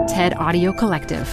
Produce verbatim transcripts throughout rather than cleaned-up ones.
TED Audio Collective.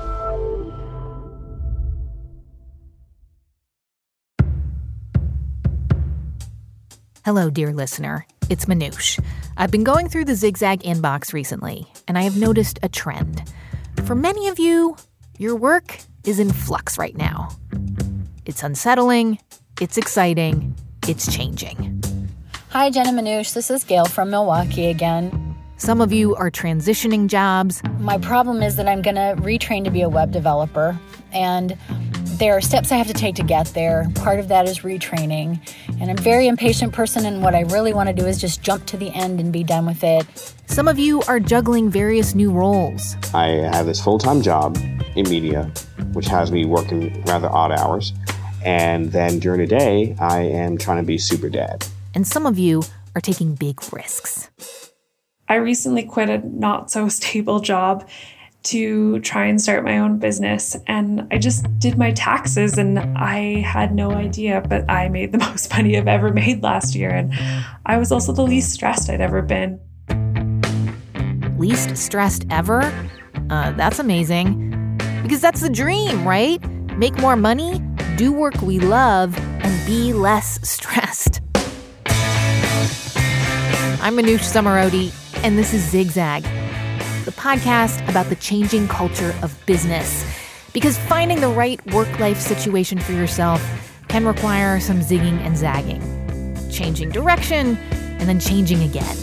Hello, dear listener. It's Manoush. I've been going through the Zigzag inbox recently, and I have noticed a trend. For many of you, your work is in flux right now. It's unsettling, it's exciting, it's changing. Hi, Jen and Manoush. This is Gail from Milwaukee again. Some of you are transitioning jobs. My problem is that I'm going to retrain to be a web developer, and there are steps I have to take to get there. Part of that is retraining, and I'm a very impatient person, and what I really want to do is just jump to the end and be done with it. Some of you are juggling various new roles. I have this full-time job in media, which has me working rather odd hours, and then during the day, I am trying to be super dad. And some of you are taking big risks. I recently quit a not-so-stable job to try and start my own business. And I just did my taxes and I had no idea, but I made the most money I've ever made last year. And I was also the least stressed I'd ever been. Least stressed ever? Uh, that's amazing. Because that's the dream, right? Make more money, do work we love, and be less stressed. I'm Manoush Zomorodi, and this is Zigzag, the podcast about the changing culture of business. Because finding the right work-life situation for yourself can require some zigging and zagging, changing direction, and then changing again.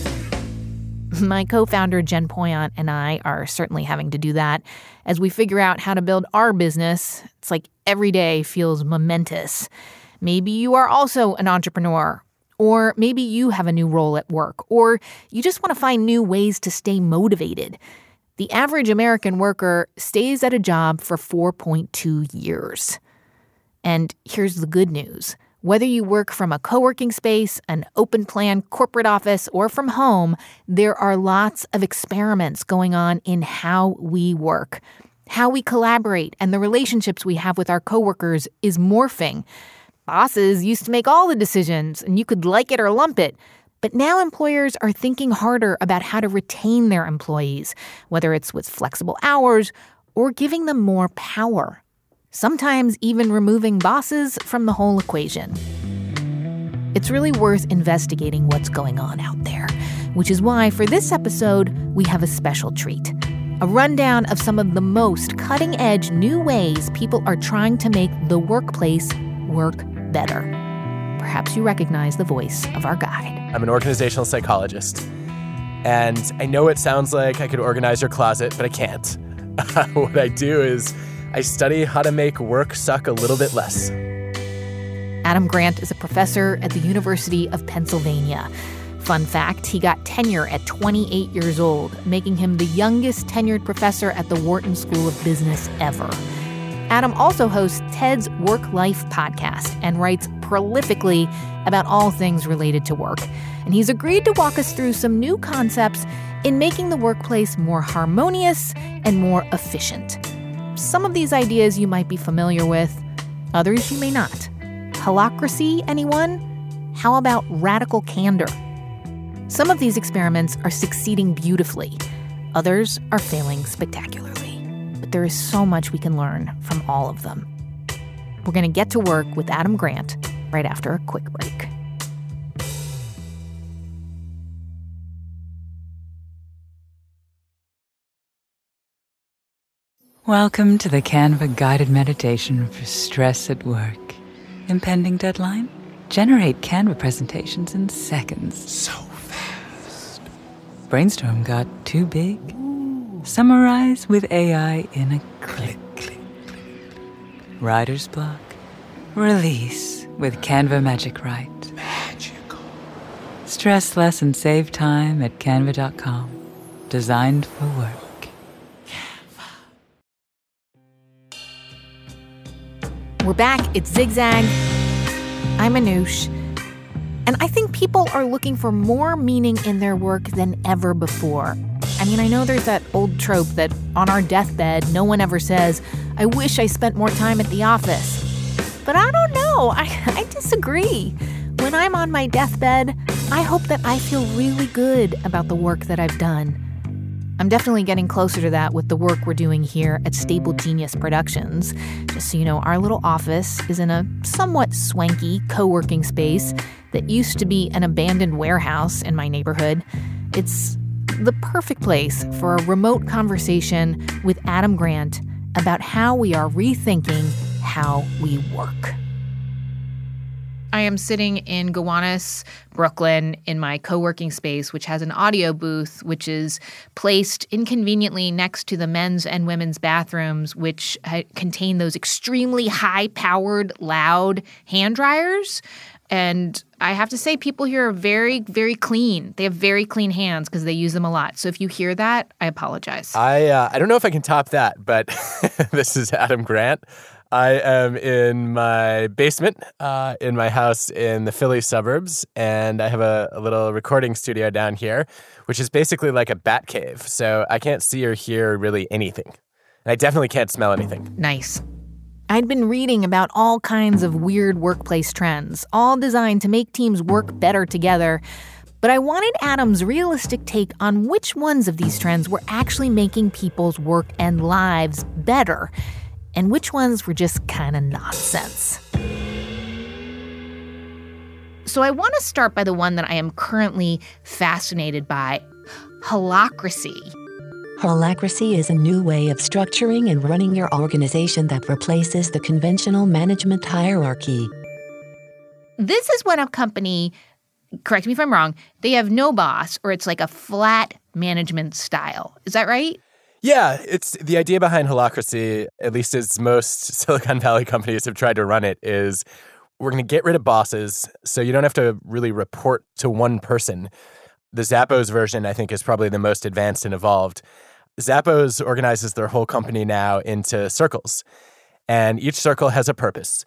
My co-founder Jen Poyant and I are certainly having to do that as we figure out how to build our business. It's like every day feels momentous. Maybe you are also an entrepreneur. Or maybe you have a new role at work, or you just want to find new ways to stay motivated. The average American worker stays at a job for four point two years. And here's the good news. Whether you work from a co-working space, an open-plan corporate office, or from home, there are lots of experiments going on in how we work. How we collaborate and the relationships we have with our coworkers is morphing. Bosses used to make all the decisions, and you could like it or lump it. But now employers are thinking harder about how to retain their employees, whether it's with flexible hours or giving them more power. Sometimes even removing bosses from the whole equation. It's really worth investigating what's going on out there, which is why for this episode, we have a special treat. A rundown of some of the most cutting-edge new ways people are trying to make the workplace work better. Perhaps you recognize the voice of our guide. I'm an organizational psychologist, and I know it sounds like I could organize your closet, but I can't. What I do is I study how to make work suck a little bit less. Adam Grant is a professor at the University of Pennsylvania. Fun fact, he got tenure at twenty-eight years old, making him the youngest tenured professor at the Wharton School of Business ever. Adam also hosts TED's Work-Life podcast and writes prolifically about all things related to work. And he's agreed to walk us through some new concepts in making the workplace more harmonious and more efficient. Some of these ideas you might be familiar with, others you may not. Holacracy, anyone? How about radical candor? Some of these experiments are succeeding beautifully. Others are failing spectacularly. But there is so much we can learn from all of them. We're going to get to work with Adam Grant right after a quick break. Welcome to the Canva guided meditation for stress at work. Impending deadline? Generate Canva presentations in seconds. So fast. Brainstorm got too big? Summarize with A I in a click. Click, click. Writer's block? Release with Canva Magic Write. Magical. Stress less and save time at canva dot com. Designed for work. We're back. It's Zigzag. I'm Manoush. And I think people are looking for more meaning in their work than ever before. I mean, I know there's that old trope that on our deathbed, no one ever says, I wish I spent more time at the office. But I don't know. I, I disagree. When I'm on my deathbed, I hope that I feel really good about the work that I've done. I'm definitely getting closer to that with the work we're doing here at Stable Genius Productions. Just so you know, our little office is in a somewhat swanky co-working space that used to be an abandoned warehouse in my neighborhood. It's the perfect place for a remote conversation with Adam Grant about how we are rethinking how we work. I am sitting in Gowanus, Brooklyn, in my co-working space, which has an audio booth, which is placed inconveniently next to the men's and women's bathrooms, which ha- contain those extremely high-powered, loud hand dryers. And I have to say, people here are very, very clean. They have very clean hands because they use them a lot. So if you hear that, I apologize. I uh, I don't know if I can top that, but this is Adam Grant. I am in my basement uh, in my house in the Philly suburbs, and I have a, a little recording studio down here, which is basically like a bat cave. So I can't see or hear really anything. And I definitely can't smell anything. Nice. I'd been reading about all kinds of weird workplace trends, all designed to make teams work better together. But I wanted Adam's realistic take on which ones of these trends were actually making people's work and lives better, and which ones were just kind of nonsense. So I want to start by the one that I am currently fascinated by, holacracy. Holacracy is a new way of structuring and running your organization that replaces the conventional management hierarchy. This is when a company, correct me if I'm wrong, they have no boss, or it's like a flat management style. Is that right? Yeah, it's the idea behind holacracy, at least as most Silicon Valley companies have tried to run it, is we're going to get rid of bosses so you don't have to really report to one person. The Zappos version, I think, is probably the most advanced and evolved. Zappos organizes their whole company now into circles, and each circle has a purpose.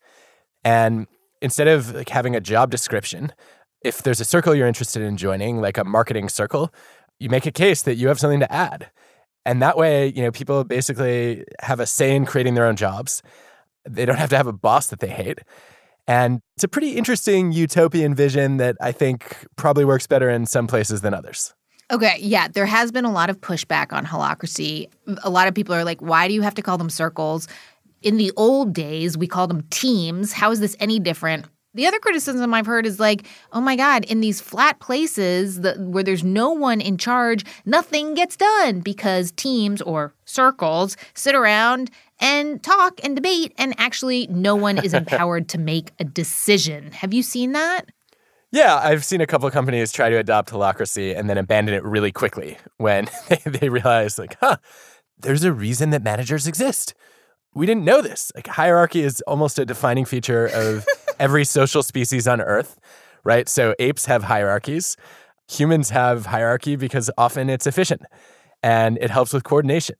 And instead of like having a job description, if there's a circle you're interested in joining, like a marketing circle, you make a case that you have something to add. And that way, you know, people basically have a say in creating their own jobs. They don't have to have a boss that they hate. And it's a pretty interesting utopian vision that I think probably works better in some places than others. Okay, yeah, there has been a lot of pushback on holacracy. A lot of people are like, why do you have to call them circles? In the old days, we called them teams. How is this any different? The other criticism I've heard is like, oh my God, in these flat places that, where there's no one in charge, nothing gets done because teams or circles sit around and talk and debate, and actually no one is empowered to make a decision. Have you seen that? Yeah, I've seen a couple of companies try to adopt holacracy and then abandon it really quickly when they, they realize, like, huh, there's a reason that managers exist. We didn't know this. Like, hierarchy is almost a defining feature of every social species on Earth, right? So apes have hierarchies. Humans have hierarchy because often it's efficient and it helps with coordination.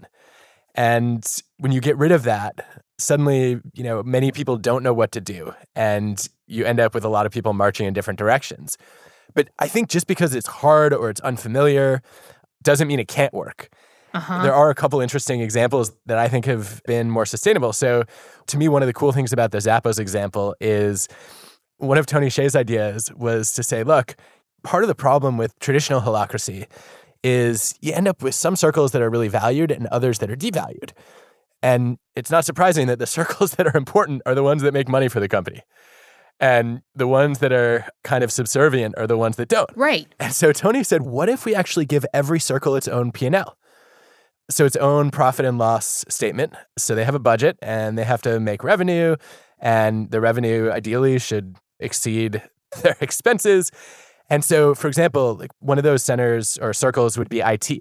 And when you get rid of that, suddenly, you know, many people don't know what to do, and you end up with a lot of people marching in different directions. But I think just because it's hard or it's unfamiliar doesn't mean it can't work. Uh-huh. There are a couple interesting examples that I think have been more sustainable. So to me, one of the cool things about the Zappos example is one of Tony Hsieh's ideas was to say, look, part of the problem with traditional holacracy is you end up with some circles that are really valued and others that are devalued. And it's not surprising that the circles that are important are the ones that make money for the company. And the ones that are kind of subservient are the ones that don't. Right. And so Tony said, what if we actually give every circle its own P and L? So its own profit and loss statement. So they have a budget and they have to make revenue, and the revenue ideally should exceed their expenses. And so, for example, like one of those centers or circles would be I T.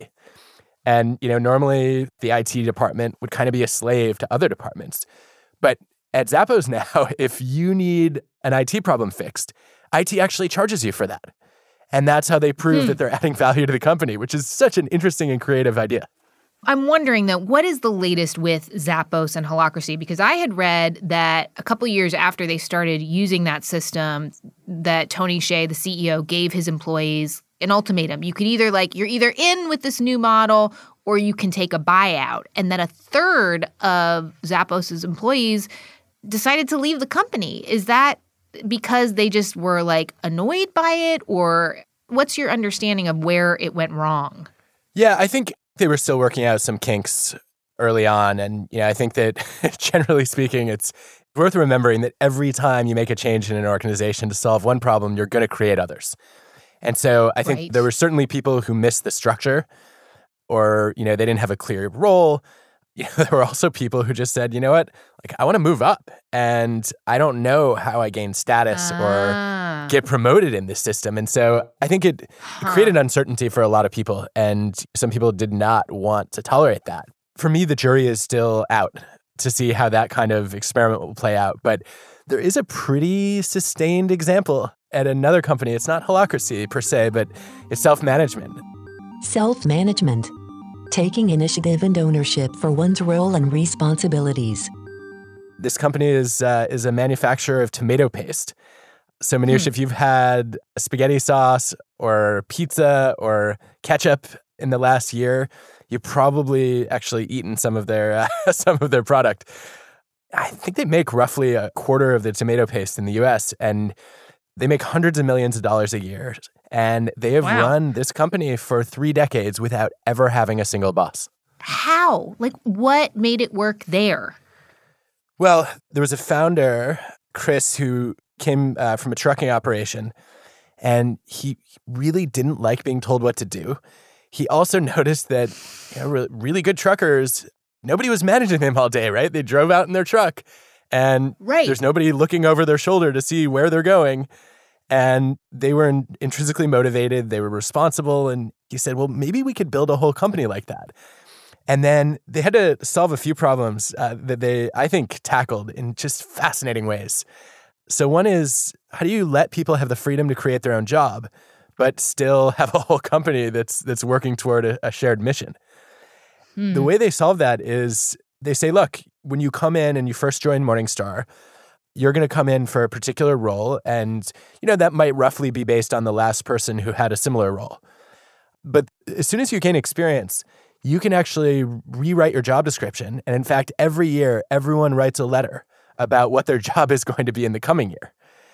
And, you know, normally the I T department would kind of be a slave to other departments. But at Zappos now, if you need an I T problem fixed, I T actually charges you for that. And that's how they prove hmm. that they're adding value to the company, which is such an interesting and creative idea. I'm wondering, though, what is the latest with Zappos and holacracy? Because I had read that a couple years after they started using that system, that Tony Hsieh, the C E O, gave his employees an ultimatum. You could either, like, you're either in with this new model or you can take a buyout. And that a third of Zappos' employees decided to leave the company. Is that because they just were, like, annoyed by it? Or what's your understanding of where it went wrong? Yeah, I think they were still working out some kinks early on. And, you know, I think that generally speaking, it's worth remembering that every time you make a change in an organization to solve one problem, you're going to create others. And so I think Right. there were certainly people who missed the structure, or, you know, they didn't have a clear role. You know, there were also people who just said, you know what, like, I want to move up and I don't know how I gain status Ah. or get promoted in this system. And so I think it, it created uncertainty for a lot of people, and some people did not want to tolerate that. For me, the jury is still out to see how that kind of experiment will play out. But there is a pretty sustained example at another company. It's not holacracy per se, but it's self-management. Self-management. Taking initiative and ownership for one's role and responsibilities. This company is uh, is a manufacturer of tomato paste. So, Manoush, hmm. if you've had spaghetti sauce or pizza or ketchup in the last year, you've probably actually eaten some of their uh, some of their product. I think they make roughly a quarter of the tomato paste in the U S, and they make hundreds of millions of dollars a year. And they have Wow. run this company for three decades without ever having a single boss. How? Like, what made it work there? Well, there was a founder, Chris, who came uh, from a trucking operation, and he really didn't like being told what to do. He also noticed that, you know, re- really good truckers, nobody was managing them all day, right? They drove out in their truck, and Right. there's nobody looking over their shoulder to see where they're going. And they were in- intrinsically motivated. They were responsible. And he said, well, maybe we could build a whole company like that. And then they had to solve a few problems uh, that they, I think, tackled in just fascinating ways. So one is, how do you let people have the freedom to create their own job, but still have a whole company that's that's working toward a, a shared mission? Hmm. The way they solve that is they say, look, when you come in and you first join Morningstar, you're going to come in for a particular role, and, you know, that might roughly be based on the last person who had a similar role. But as soon as you gain experience, you can actually rewrite your job description. And in fact, every year, everyone writes a letter about what their job is going to be in the coming year.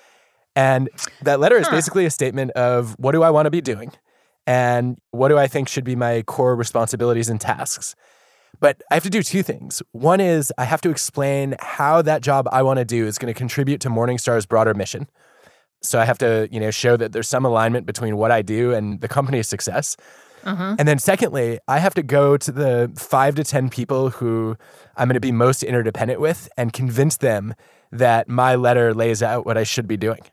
And that letter is Huh. basically a statement of, what do I want to be doing? And what do I think should be my core responsibilities and tasks? But I have to do two things. One is I have to explain how that job I want to do is going to contribute to Morningstar's broader mission. So I have to, you know, show that there's some alignment between what I do and the company's success. Uh-huh. And then secondly, I have to go to the five to ten people who I'm going to be most interdependent with and convince them that my letter lays out what I should be doing.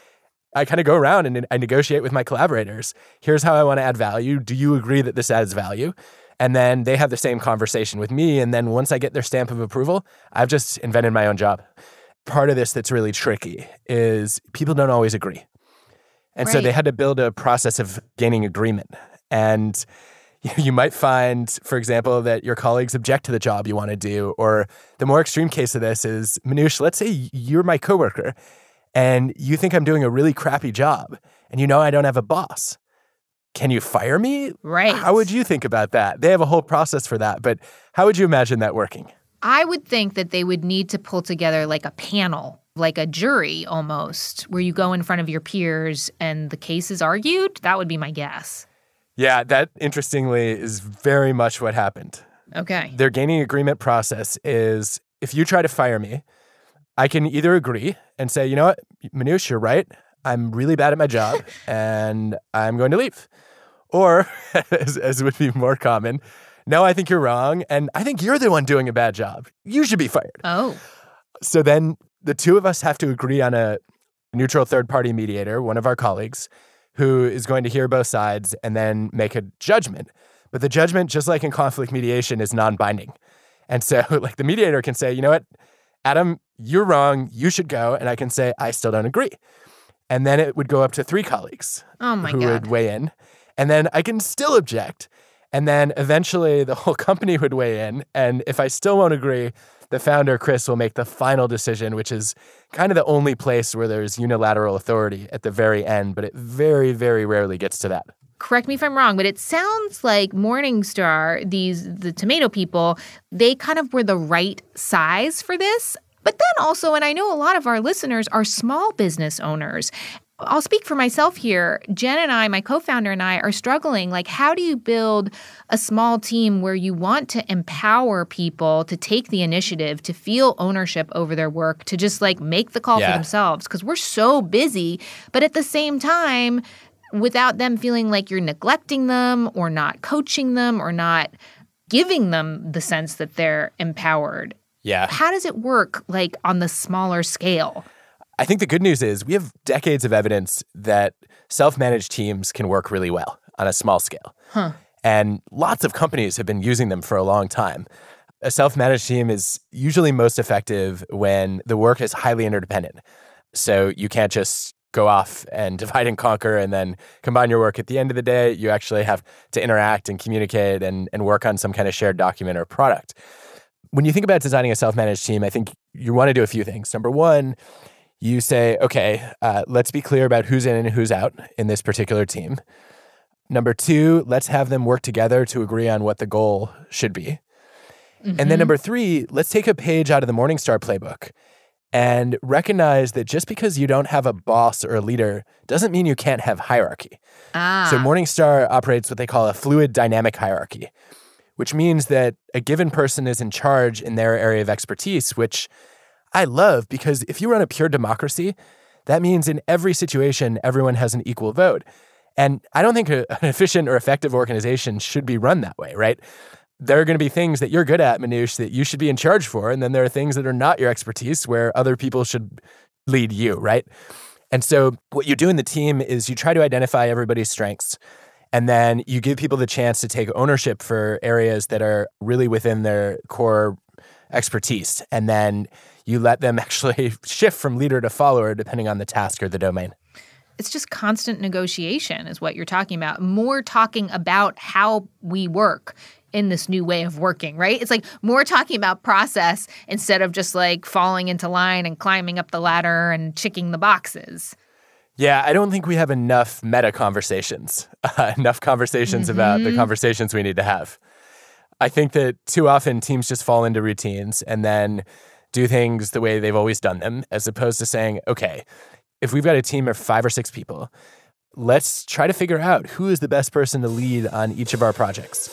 I kind of go around and I negotiate with my collaborators. Here's how I want to add value. Do you agree that this adds value? And then they have the same conversation with me. And then once I get their stamp of approval, I've just invented my own job. Part of this that's really tricky is people don't always agree. And right. so they had to build a process of gaining agreement. And you might find, for example, that your colleagues object to the job you want to do. Or the more extreme case of this is, Manoush, let's say you're my coworker and you think I'm doing a really crappy job and you know I don't have a boss. Can you fire me? Right. How would you think about that? They have a whole process for that, but how would you imagine that working? I would think that they would need to pull together like a panel, like a jury almost, where you go in front of your peers and the case is argued. That would be my guess. Yeah, that interestingly is very much what happened. Okay. Their gaining agreement process is, if you try to fire me, I can either agree and say, you know what, Manoush, you're right. I'm really bad at my job and I'm going to leave. Or, as, as would be more common, no, I think you're wrong and I think you're the one doing a bad job. You should be fired. Oh. So then the two of us have to agree on a neutral third-party mediator, one of our colleagues, who is going to hear both sides and then make a judgment. But the judgment, just like in conflict mediation, is non-binding. And so like the mediator can say, you know what, Adam, you're wrong. You should go. And I can say, I still don't agree. And then it would go up to three colleagues oh my who God. would weigh in. And then I can still object. And then eventually the whole company would weigh in. And if I still won't agree, the founder, Chris, will make the final decision, which is kind of the only place where there's unilateral authority at the very end. But it very, very rarely gets to that. Correct me if I'm wrong, but it sounds like Morningstar, these the tomato people, they kind of were the right size for this. But then also, and I know a lot of our listeners are small business owners. I'll speak for myself here. Jen and I, my co-founder and I, are struggling. Like, how do you build a small team where you want to empower people to take the initiative, to feel ownership over their work, to just like make the call Yeah. for themselves? Because we're so busy, but at the same time, without them feeling like you're neglecting them or not coaching them or not giving them the sense that they're empowered. Yeah. How does it work, like, on the smaller scale? I think the good news is we have decades of evidence that self-managed teams can work really well on a small scale. Huh. And lots of companies have been using them for a long time. A self-managed team is usually most effective when the work is highly interdependent. So you can't just go off and divide and conquer and then combine your work. At the end of the day, you actually have to interact and communicate and, and work on some kind of shared document or product. When you think about designing a self-managed team, I think you want to do a few things. Number one, you say, okay, uh, let's be clear about who's in and who's out in this particular team. Number two, let's have them work together to agree on what the goal should be. Mm-hmm. And then number three, let's take a page out of the Morningstar playbook and recognize that just because you don't have a boss or a leader doesn't mean you can't have hierarchy. Ah. So Morningstar operates what they call a fluid dynamic hierarchy, which means that a given person is in charge in their area of expertise, which I love, because if you run a pure democracy, that means in every situation, everyone has an equal vote. And I don't think a, an efficient or effective organization should be run that way, right? There are going to be things that you're good at, Manoush, that you should be in charge for. And then there are things that are not your expertise where other people should lead you, right? And so what you do in the team is you try to identify everybody's strengths. And then you give people the chance to take ownership for areas that are really within their core expertise. And then you let them actually shift from leader to follower depending on the task or the domain. It's just constant negotiation is what you're talking about. More talking about how we work in this new way of working, right? It's like more talking about process instead of just like falling into line and climbing up the ladder and checking the boxes. Yeah, I don't think we have enough meta conversations, uh, enough conversations mm-hmm. about the conversations we need to have. I think that too often teams just fall into routines and then do things the way they've always done them, as opposed to saying, okay, if we've got a team of five or six people, let's try to figure out who is the best person to lead on each of our projects.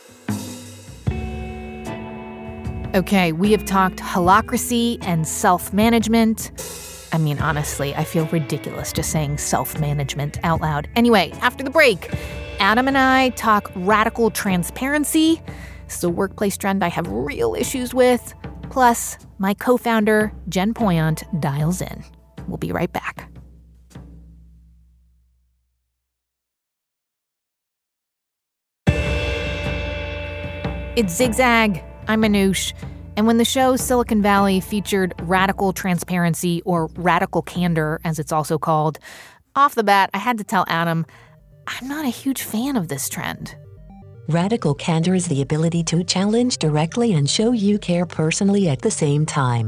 Okay, we have talked holacracy and self-management. I mean, honestly, I feel ridiculous just saying self-management out loud. Anyway, after the break, Adam and I talk radical transparency. It's a workplace trend I have real issues with. Plus, my co-founder, Jen Poyant, dials in. We'll be right back. It's Zigzag. I'm Manoush. And when the show Silicon Valley featured radical transparency, or radical candor, as it's also called, off the bat, I had to tell Adam, I'm not a huge fan of this trend. Radical candor is the ability to challenge directly and show you care personally at the same time.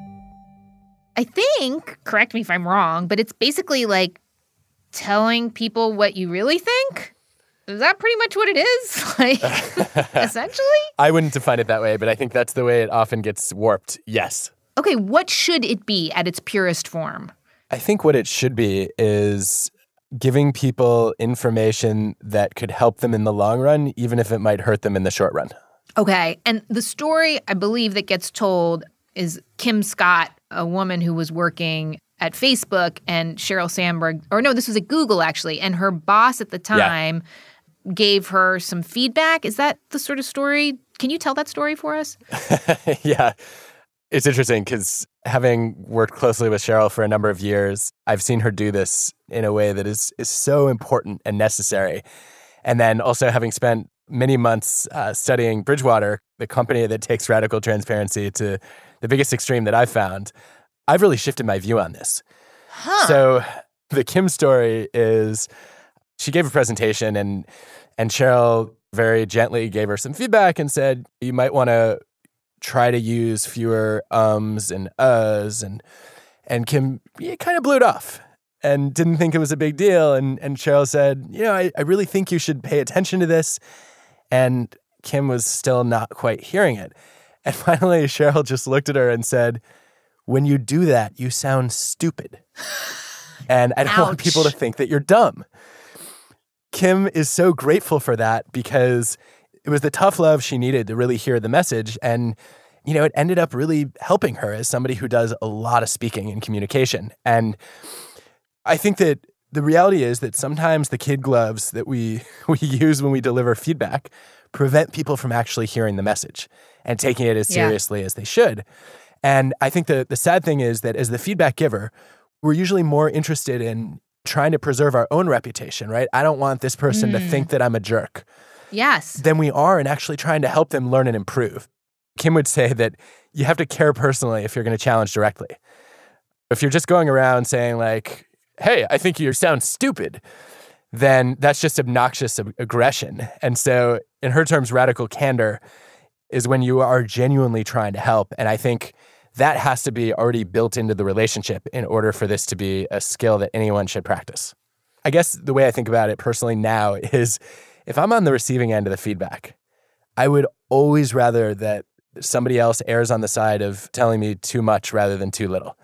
I think, correct me if I'm wrong, but it's basically like telling people what you really think. Is that pretty much what it is? Like, essentially? I wouldn't define it that way, but I think that's the way it often gets warped. Yes. Okay, what should it be at its purest form? I think what it should be is giving people information that could help them in the long run, even if it might hurt them in the short run. Okay, and the story, I believe, that gets told is Kim Scott, a woman who was working at Facebook, and Sheryl Sandberg, or no, this was at Google, actually, and her boss at the time yeah. gave her some feedback. Is that the sort of story? Can you tell that story for us? Yeah. It's interesting because having worked closely with Sheryl for a number of years, I've seen her do this in a way that is is so important and necessary. And then also having spent many months uh, studying Bridgewater, the company that takes radical transparency to the biggest extreme that I've found, I've really shifted my view on this. Huh. So the Kim story is she gave a presentation and and Sheryl very gently gave her some feedback and said, you might want to try to use fewer ums and uhs, and and Kim yeah, kind of blew it off and didn't think it was a big deal. And and Sheryl said, you know, I, I really think you should pay attention to this. And Kim was still not quite hearing it. And finally, Sheryl just looked at her and said, when you do that, you sound stupid. And I don't Ouch. want people to think that you're dumb. Kim is so grateful for that because it was the tough love she needed to really hear the message. And, you know, it ended up really helping her as somebody who does a lot of speaking and communication. And I think that the reality is that sometimes the kid gloves that we, we use when we deliver feedback prevent people from actually hearing the message and taking it as seriously yeah. as they should. And I think the, the sad thing is that as the feedback giver, we're usually more interested in trying to preserve our own reputation, right? I don't want this person mm. to think that I'm a jerk. Yes. Than we are in actually trying to help them learn and improve. Kim would say that you have to care personally if you're going to challenge directly. If you're just going around saying like, hey, I think you sound stupid, then that's just obnoxious ag- aggression. And so in her terms, radical candor is when you are genuinely trying to help. And I think that has to be already built into the relationship in order for this to be a skill that anyone should practice. I guess the way I think about it personally now is if I'm on the receiving end of the feedback, I would always rather that somebody else errs on the side of telling me too much rather than too little.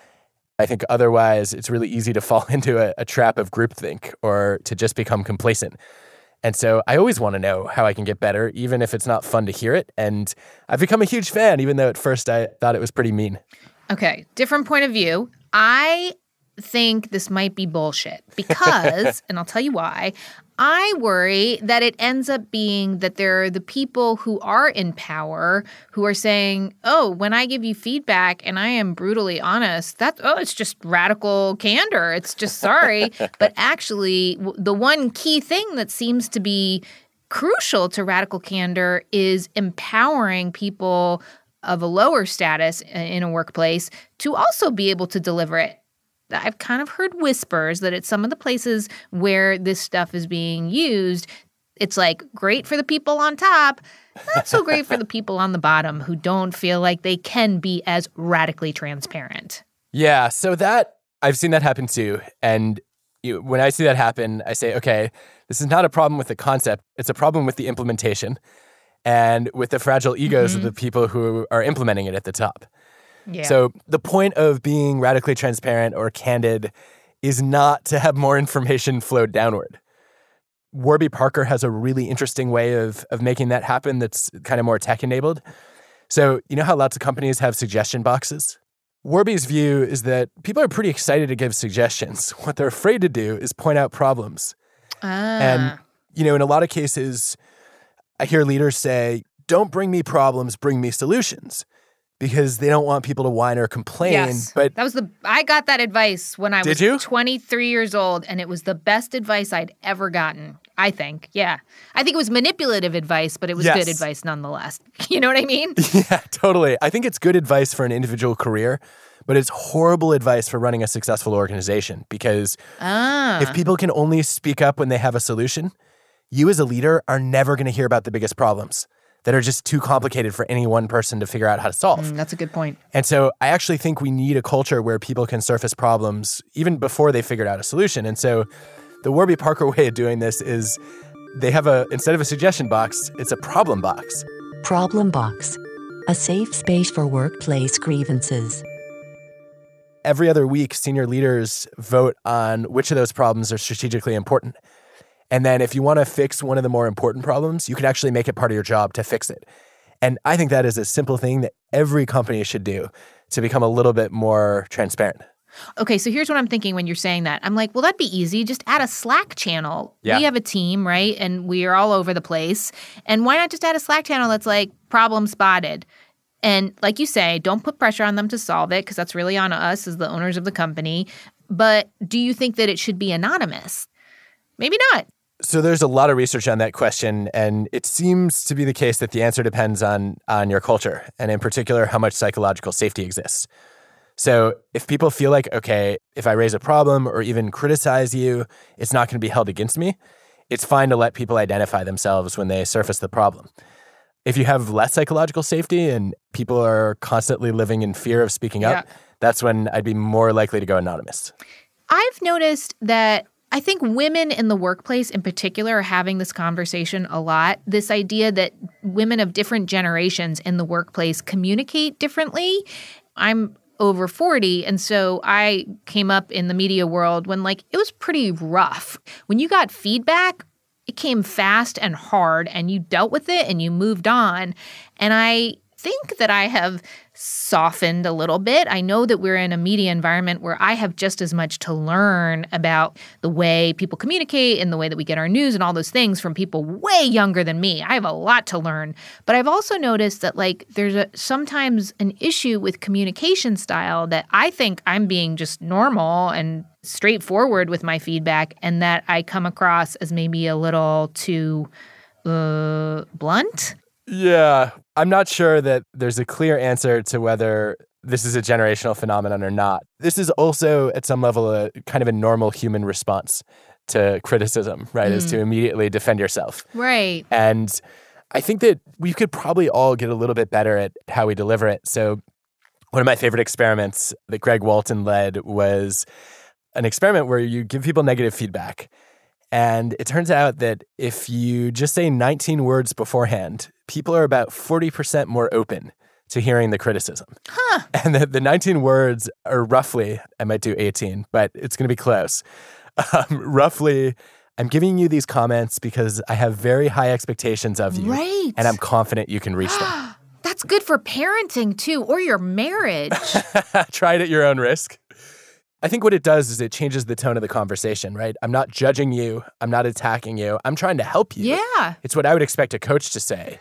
I think otherwise it's really easy to fall into a, a trap of groupthink or to just become complacent. And so I always want to know how I can get better, even if it's not fun to hear it. And I've become a huge fan, even though at first I thought it was pretty mean. Okay, different point of view. I think this might be bullshit because, and I'll tell you why, I worry that it ends up being that there are the people who are in power who are saying, oh, when I give you feedback and I am brutally honest, that, oh, it's just radical candor. It's just sorry. But actually, w- the one key thing that seems to be crucial to radical candor is empowering people of a lower status in a workplace to also be able to deliver it. I've kind of heard whispers that at some of the places where this stuff is being used, it's like great for the people on top, not so great for the people on the bottom who don't feel like they can be as radically transparent. Yeah, so that, I've seen that happen too. And you, when I see that happen, I say, okay, this is not a problem with the concept. It's a problem with the implementation and with the fragile egos mm-hmm. of the people who are implementing it at the top. Yeah. So the point of being radically transparent or candid is not to have more information flow downward. Warby Parker has a really interesting way of of making that happen that's kind of more tech-enabled. So you know how lots of companies have suggestion boxes? Warby's view is that people are pretty excited to give suggestions. What they're afraid to do is point out problems. Ah. And, you know, in a lot of cases, I hear leaders say, don't bring me problems, bring me solutions. Because they don't want people to whine or complain. Yes. But that was the I got that advice when I Did was you? twenty-three years old, and it was the best advice I'd ever gotten, I think. Yeah. I think it was manipulative advice, but it was yes. good advice nonetheless. You know what I mean? Yeah, totally. I think it's good advice for an individual career, but it's horrible advice for running a successful organization because ah. if people can only speak up when they have a solution, you as a leader are never going to hear about the biggest problems that are just too complicated for any one person to figure out how to solve. Mm, that's a good point. And so I actually think we need a culture where people can surface problems even before they figured out a solution. And so the Warby Parker way of doing this is they have a, instead of a suggestion box, it's a problem box. Problem box, a safe space for workplace grievances. Every other week, senior leaders vote on which of those problems are strategically important. And then if you want to fix one of the more important problems, you can actually make it part of your job to fix it. And I think that is a simple thing that every company should do to become a little bit more transparent. Okay, so here's what I'm thinking when you're saying that. I'm like, well, that'd be easy. Just add a Slack channel. Yeah. We have a team, right? And we are all over the place. And why not just add a Slack channel that's like problem spotted? And like you say, don't put pressure on them to solve it because that's really on us as the owners of the company. But do you think that it should be anonymous? Maybe not. So there's a lot of research on that question, and it seems to be the case that the answer depends on on your culture, and in particular, how much psychological safety exists. So if people feel like, okay, if I raise a problem or even criticize you, it's not going to be held against me, it's fine to let people identify themselves when they surface the problem. If you have less psychological safety and people are constantly living in fear of speaking up, yeah. that's when I'd be more likely to go anonymous. I've noticed that I think women in the workplace in particular are having this conversation a lot. This idea that women of different generations in the workplace communicate differently. I'm over forty. And so I came up in the media world when, like, it was pretty rough. When you got feedback, it came fast and hard, and you dealt with it and you moved on. And I think that I have softened a little bit. I know that we're in a media environment where I have just as much to learn about the way people communicate and the way that we get our news and all those things from people way younger than me. I have a lot to learn. But I've also noticed that, like, there's a, sometimes an issue with communication style that I think I'm being just normal and straightforward with my feedback, and that I come across as maybe a little too uh, blunt. Yeah, I'm not sure that there's a clear answer to whether this is a generational phenomenon or not. This is also, at some level, a kind of a normal human response to criticism, right, mm. is to immediately defend yourself. Right. And I think that we could probably all get a little bit better at how we deliver it. So one of my favorite experiments that Greg Walton led was an experiment where you give people negative feedback. And it turns out that if you just say nineteen words beforehand, people are about forty percent more open to hearing the criticism. Huh. And the, the nineteen words are roughly, I might do eighteen, but it's going to be close. Um, roughly, I'm giving you these comments because I have very high expectations of you. Right. And I'm confident you can reach them. That's good for parenting, too, or your marriage. Try it at your own risk. I think what it does is it changes the tone of the conversation, right? I'm not judging you. I'm not attacking you. I'm trying to help you. Yeah. It's what I would expect a coach to say.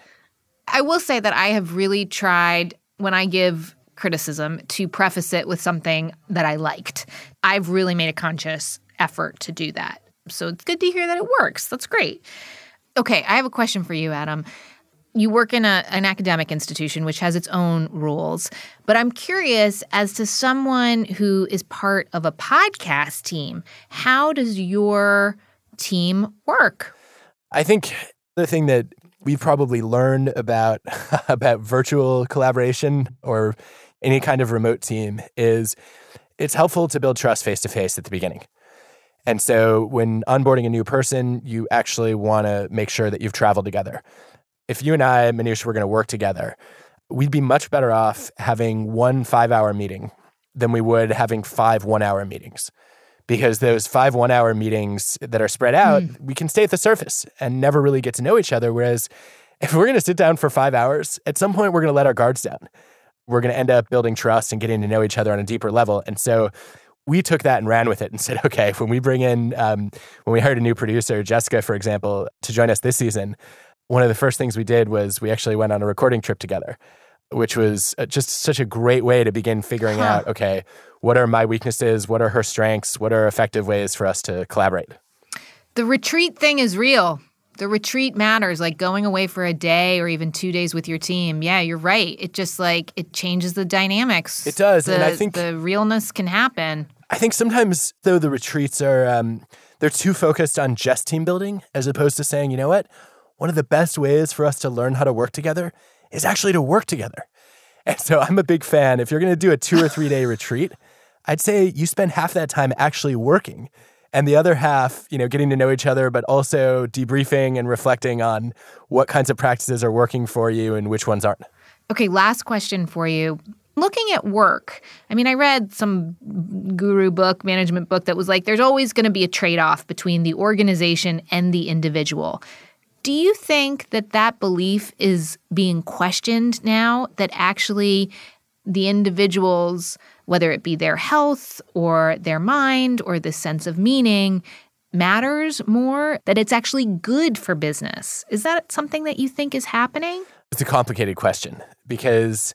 I will say that I have really tried, when I give criticism, to preface it with something that I liked. I've really made a conscious effort to do that. So it's good to hear that it works. That's great. Okay, I have a question for you, Adam. You work in a, an academic institution, which has its own rules. But I'm curious, as to someone who is part of a podcast team, how does your team work? I think the thing that we've probably learned about, about virtual collaboration or any kind of remote team is it's helpful to build trust face-to-face at the beginning. And so when onboarding a new person, you actually want to make sure that you've traveled together. If you and I, Manoush, were going to work together, we'd be much better off having one five-hour meeting than we would having five one-hour meetings. Because those five one-hour meetings that are spread out, mm. we can stay at the surface and never really get to know each other. Whereas if we're going to sit down for five hours, at some point we're going to let our guards down. We're going to end up building trust and getting to know each other on a deeper level. And so we took that and ran with it and said, okay, when we bring in, um, when we hired a new producer, Jessica, for example, to join us this season, one of the first things we did was we actually went on a recording trip together, which was just such a great way to begin figuring huh. out, okay, what are my weaknesses? What are her strengths? What are effective ways for us to collaborate? The retreat thing is real. The retreat matters, like going away for a day or even two days with your team. Yeah, you're right. It just like, it changes the dynamics. It does. The, and I think the realness can happen. I think sometimes, though, the retreats are, um, they're too focused on just team building as opposed to saying, you know what? One of the best ways for us to learn how to work together is actually to work together. And so I'm a big fan. If you're going to do a two or three day retreat, I'd say you spend half that time actually working and the other half, you know, getting to know each other, but also debriefing and reflecting on what kinds of practices are working for you and which ones aren't. Okay, last question for you. Looking at work, I mean, I read some guru book, management book that was like, there's always going to be a trade-off between the organization and the individual. Do you think that that belief is being questioned now, that actually the individuals, whether it be their health or their mind or the sense of meaning, matters more, that it's actually good for business? Is that something that you think is happening? It's a complicated question because,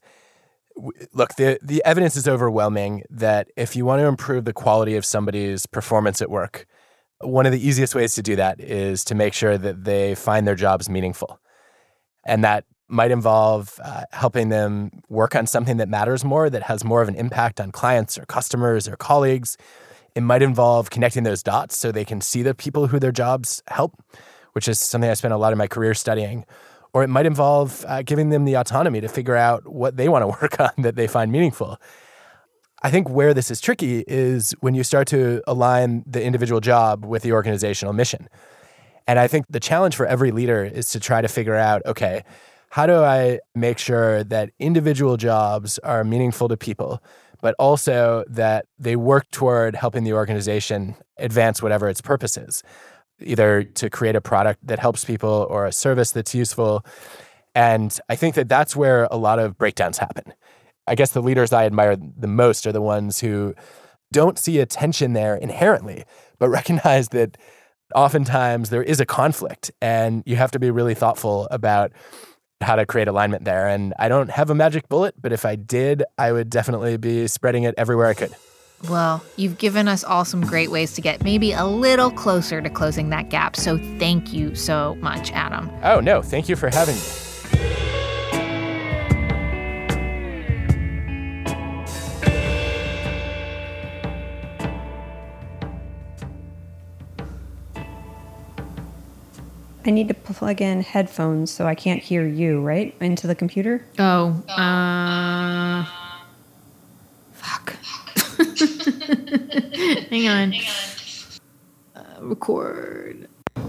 look, the, the evidence is overwhelming that if you want to improve the quality of somebody's performance at work, one of the easiest ways to do that is to make sure that they find their jobs meaningful. And that might involve uh, helping them work on something that matters more, that has more of an impact on clients or customers or colleagues. It might involve connecting those dots so they can see the people who their jobs help, which is something I spent a lot of my career studying. Or it might involve uh, giving them the autonomy to figure out what they want to work on that they find meaningful. I think where this is tricky is when you start to align the individual job with the organizational mission. And I think the challenge for every leader is to try to figure out, okay, how do I make sure that individual jobs are meaningful to people, but also that they work toward helping the organization advance whatever its purpose is, either to create a product that helps people or a service that's useful. And I think that that's where a lot of breakdowns happen. I guess the leaders I admire the most are the ones who don't see a tension there inherently, but recognize that oftentimes there is a conflict and you have to be really thoughtful about how to create alignment there. And I don't have a magic bullet, but if I did, I would definitely be spreading it everywhere I could. Well, you've given us all some great ways to get maybe a little closer to closing that gap. So thank you so much, Adam. Oh, no, thank you for having me. I need to plug in headphones so I can't hear you, right? Into the computer? Oh, uh... Fuck. Hang on. Uh, record.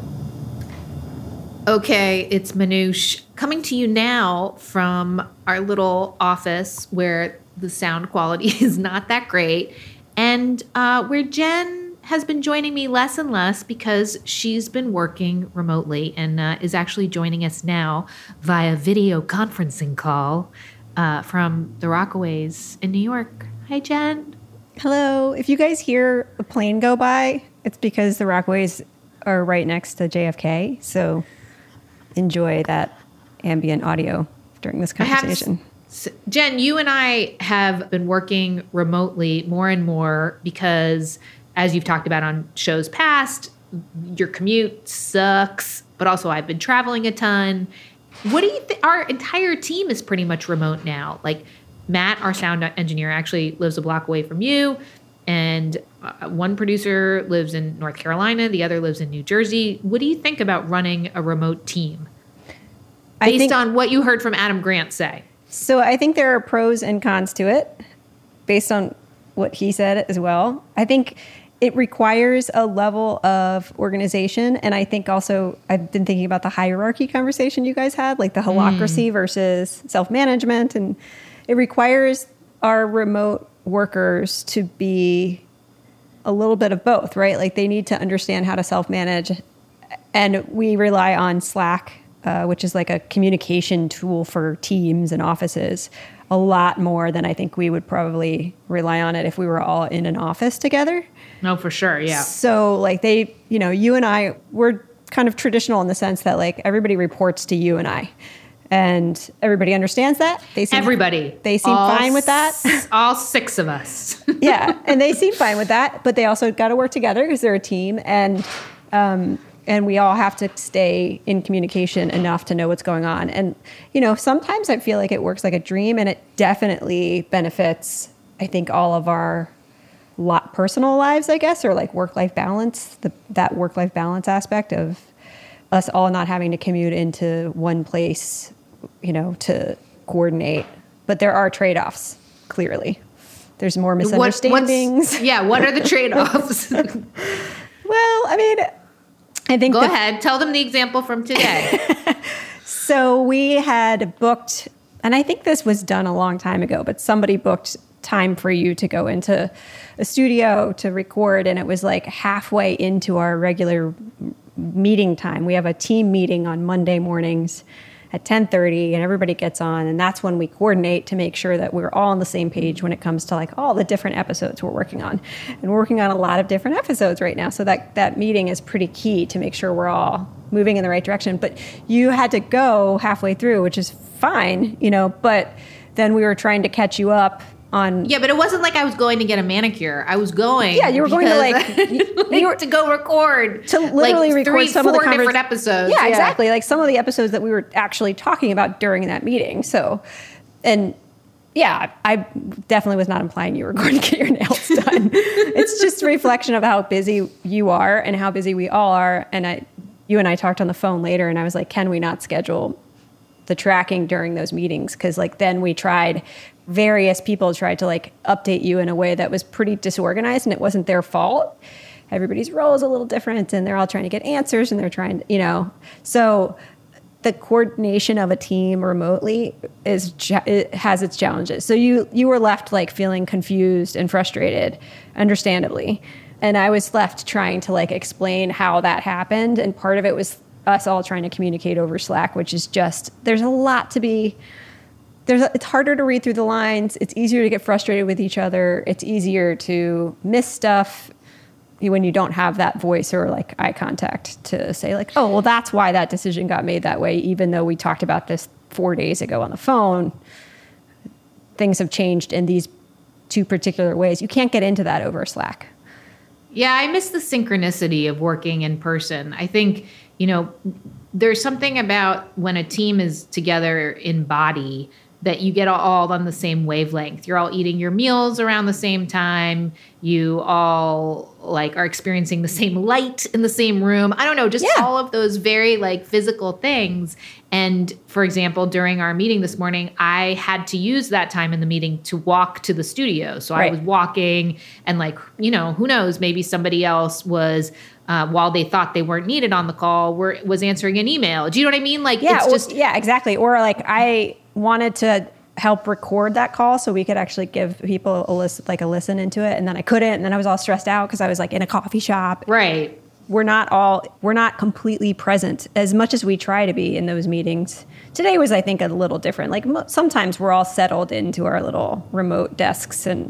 Okay, it's Manoush coming to you now from our little office where the sound quality is not that great, and uh, where Jen has been joining me less and less because she's been working remotely and uh, is actually joining us now via video conferencing call uh, from the Rockaways in New York. Hi, Jen. Hello. If you guys hear a plane go by, it's because the Rockaways are right next to J F K. So enjoy that ambient audio during this conversation. Perhaps, Jen, you and I have been working remotely more and more because, as you've talked about on shows past, your commute sucks, but also I've been traveling a ton. What do you think? Our entire team is pretty much remote now. Like Matt, our sound engineer, actually lives a block away from you. And uh, one producer lives in North Carolina. The other lives in New Jersey. What do you think about running a remote team? Based think, on what you heard from Adam Grant say. So I think there are pros and cons to it based on what he said as well. I think it requires a level of organization. And I think also I've been thinking about the hierarchy conversation you guys had, like the holacracy mm. versus self-management. And it requires our remote workers to be a little bit of both, right? Like they need to understand how to self-manage. And we rely on Slack, uh, which is like a communication tool for teams and offices, a lot more than I think we would probably rely on it if we were all in an office together. No, for sure. Yeah. So like they, you know, you and I, we're kind of traditional in the sense that like everybody reports to you and I, and everybody understands that. They seem, everybody. They seem all fine with that. S- all six of us. Yeah. And they seem fine with that, but they also got to work together because they're a team. And, um, and we all have to stay in communication enough to know what's going on. And, you know, sometimes I feel like it works like a dream, and it definitely benefits, I think, all of our lot personal lives, I guess, or like work-life balance, the, that work-life balance aspect of us all not having to commute into one place, you know, to coordinate. But there are trade-offs, clearly. There's more misunderstandings. What, yeah, what are the trade-offs? Well, I mean, I think... Go the, ahead. Tell them the example from today. So we had booked, and I think this was done a long time ago, but somebody booked time for you to go into a studio to record, and it was like halfway into our regular meeting time. We have a team meeting on Monday mornings at ten thirty, and everybody gets on, and that's when we coordinate to make sure that we're all on the same page when it comes to like all the different episodes we're working on. And we're working on a lot of different episodes right now, so that that meeting is pretty key to make sure we're all moving in the right direction. But you had to go halfway through, which is fine, you know, but then we were trying to catch you up on... Yeah, but it wasn't like I was going to get a manicure. I was going... Yeah, you were going to like... you were to go record. To literally like record three, some four of the conver- different episodes. Yeah, yeah, exactly. Like some of the episodes that we were actually talking about during that meeting. So, and yeah, I definitely was not implying you were going to get your nails done. It's just a reflection of how busy you are and how busy we all are. And I, you and I talked on the phone later, and I was like, can we not schedule the tracking during those meetings? Because like then we tried... various people tried to like update you in a way that was pretty disorganized, and it wasn't their fault. Everybody's role is a little different, and they're all trying to get answers, and they're trying to, you know, so the coordination of a team remotely is it has its challenges. So you you were left like feeling confused and frustrated, understandably. And I was left trying to like explain how that happened. And part of it was us all trying to communicate over Slack, which is just, there's a lot to be, there's a, it's harder to read through the lines. It's easier to get frustrated with each other. It's easier to miss stuff when you don't have that voice or like eye contact to say like, oh, well, that's why that decision got made that way. Even though we talked about this four days ago on the phone, things have changed in these two particular ways. You can't get into that over Slack. Yeah, I miss the synchronicity of working in person. I think, you know, there's something about when a team is together in body that you get all on the same wavelength. You're all eating your meals around the same time. You all like are experiencing the same light in the same room. I don't know, just yeah. all of those very like physical things. And for example, during our meeting this morning, I had to use that time in the meeting to walk to the studio. So right. I was walking and like, you know, who knows, maybe somebody else was Uh, while they thought they weren't needed on the call, were was answering an email. Do you know what I mean? Like, yeah, it's or, just yeah, exactly. Or like, I wanted to help record that call so we could actually give people a listen, like a listen into it, and then I couldn't, and then I was all stressed out because I was like in a coffee shop. Right. We're not all we're not completely present as much as we try to be in those meetings. Today was, I think, a little different. Like mo- sometimes we're all settled into our little remote desks and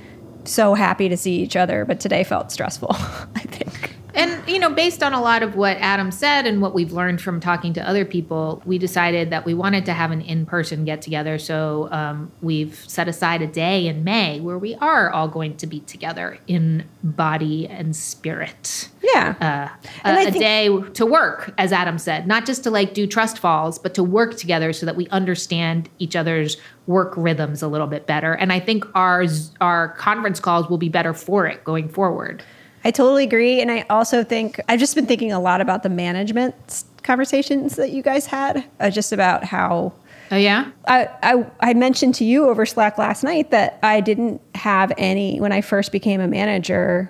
so happy to see each other, but today felt stressful, I think. And, you know, based on a lot of what Adam said and what we've learned from talking to other people, we decided that we wanted to have an in-person get-together. So um, we've set aside a day in May where we are all going to be together in body and spirit. Yeah. Uh, and a, I a think- day to work, as Adam said, not just to like do trust falls, but to work together so that we understand each other's work rhythms a little bit better. And I think our our conference calls will be better for it going forward. I totally agree. And I also think, I've just been thinking a lot about the management conversations that you guys had, uh, just about how... Oh, yeah? I, I, I mentioned to you over Slack last night that I didn't have any, when I first became a manager,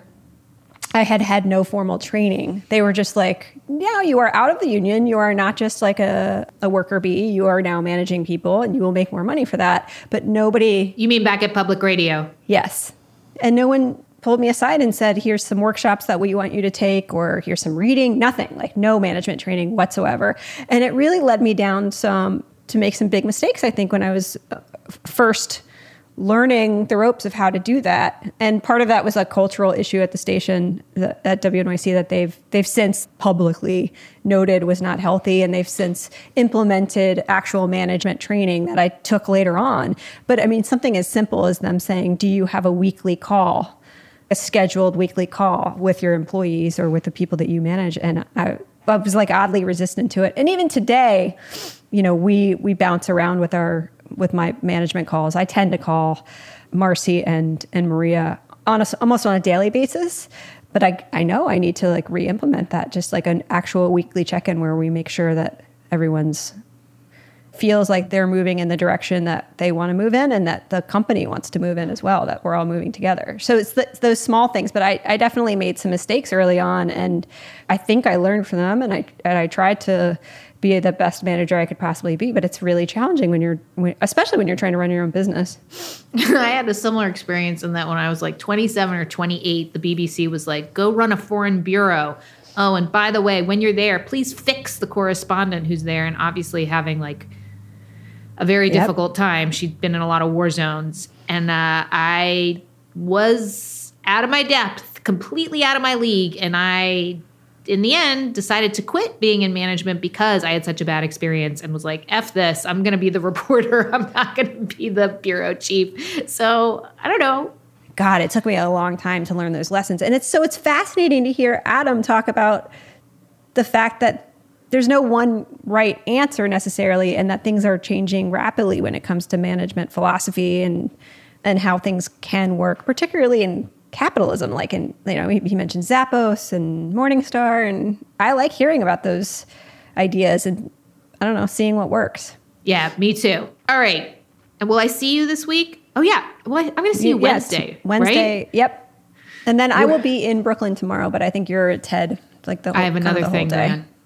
I had had no formal training. They were just like, yeah, you are out of the union. You are not just like a, a worker bee. You are now managing people and you will make more money for that. But nobody... You mean back at public radio? Yes. And no one pulled me aside and said, here's some workshops that we want you to take, or here's some reading, nothing, like no management training whatsoever. And it really led me down some, to make some big mistakes, I think, when I was first learning the ropes of how to do that. And part of that was a cultural issue at the station that, at W N Y C that they've they've since publicly noted was not healthy, and they've since implemented actual management training that I took later on. But I mean, something as simple as them saying, do you have a weekly call? A scheduled weekly call with your employees or with the people that you manage. And I, I was like oddly resistant to it. And even today, you know, we, we bounce around with our, with my management calls. I tend to call Marcy and, and Maria on a, almost on a daily basis, but I, I know I need to like re-implement that, just like an actual weekly check-in where we make sure that everyone's feels like they're moving in the direction that they want to move in, and that the company wants to move in as well, that we're all moving together. So it's, the, it's those small things, but I, I definitely made some mistakes early on, and I think I learned from them, and I and I tried to be the best manager I could possibly be, but it's really challenging when you're, when, especially when you're trying to run your own business. I had a similar experience in that when I was like twenty-seven or twenty-eight, the B B C was like, go run a foreign bureau. Oh, and by the way, when you're there, please fix the correspondent who's there, and obviously having like a very yep. difficult time. She'd been in a lot of war zones. And uh, I was out of my depth, completely out of my league. And I, in the end, decided to quit being in management because I had such a bad experience and was like, F this, I'm going to be the reporter. I'm not going to be the bureau chief. So I don't know. God, it took me a long time to learn those lessons. And it's so it's fascinating to hear Adam talk about the fact that there's no one right answer necessarily, and that things are changing rapidly when it comes to management philosophy and and how things can work, particularly in capitalism. Like in, you know, he, he mentioned Zappos and Morningstar, and I like hearing about those ideas and, I don't know, seeing what works. Yeah, me too. All right. And will I see you this week? Oh, yeah. Well, I'm going to see you yes, Wednesday, Wednesday, right? Yep. And then I will be in Brooklyn tomorrow, but I think you're at TED like the whole, I have another kind of the thing, whole day. man.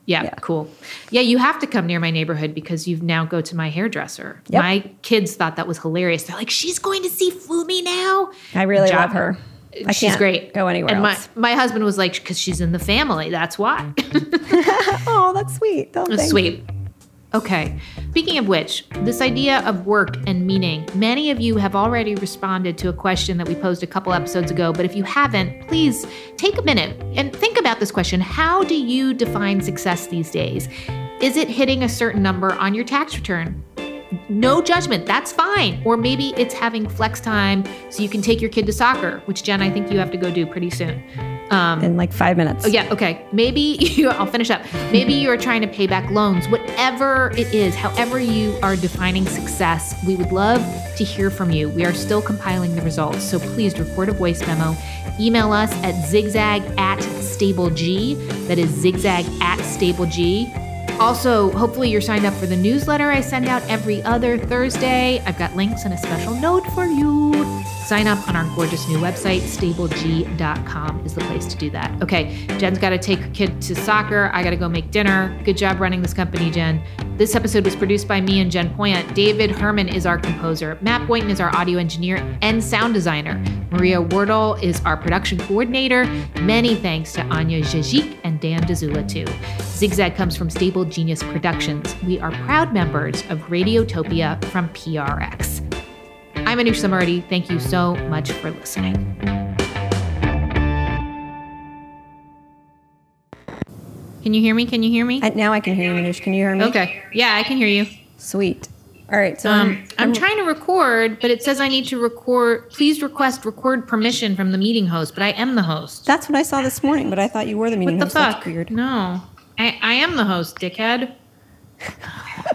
Yeah, Yeah. cool. Yeah, you have to come near my neighborhood because you now go to my hairdresser. Yep. My kids thought that was hilarious. They're like, she's going to see Fumi now. I really Job- love her. I She's can't great. go anywhere and else. my, my husband was like, because she's in the family. That's why. Oh, that's sweet. Oh, That's thanks. sweet. Okay. Speaking of which, this idea of work and meaning, many of you have already responded to a question that we posed a couple episodes ago. But if you haven't, please take a minute and think about this question. How do you define success these days? Is it hitting a certain number on your tax return? No judgment, that's fine. Or maybe it's having flex time so you can take your kid to soccer, which, Jen, I think you have to go do pretty soon. Um, In like five minutes. Oh, yeah, okay. Maybe you, I'll finish up. Maybe you're trying to pay back loans. Whatever it is, however you are defining success, we would love to hear from you. We are still compiling the results, so please record a voice memo. Email us at zigzag at StableG. That is zigzag at StableG. Also, hopefully you're signed up for the newsletter I send out every other Thursday. I've got links and a special note for you. Sign up on our gorgeous new website, stable g dot com is the place to do that. Okay, Jen's got to take her kid to soccer. I got to go make dinner. Good job running this company, Jen. This episode was produced by me and Jen Poyant. David Herman is our composer. Matt Boynton is our audio engineer and sound designer. Maria Wardle is our production coordinator. Many thanks to Anya Jajic and Dan Dzula, too. Zigzag comes from Stable Genius Productions. We are proud members of Radiotopia from P R X. I'm Anoush Zomorodi. Thank you so much for listening. Can you hear me? Can you hear me? I, now I can hear you, Manoush. Can you hear me? Okay. Yeah, I can hear you. Sweet. All right. So Um, I'm, I'm trying to record, but it says I need to record. Please request record permission from the meeting host, but I am the host. That's what I saw this morning, but I thought you were the meeting What the host. That's fuck? weird. No. I, I am the host, dickhead.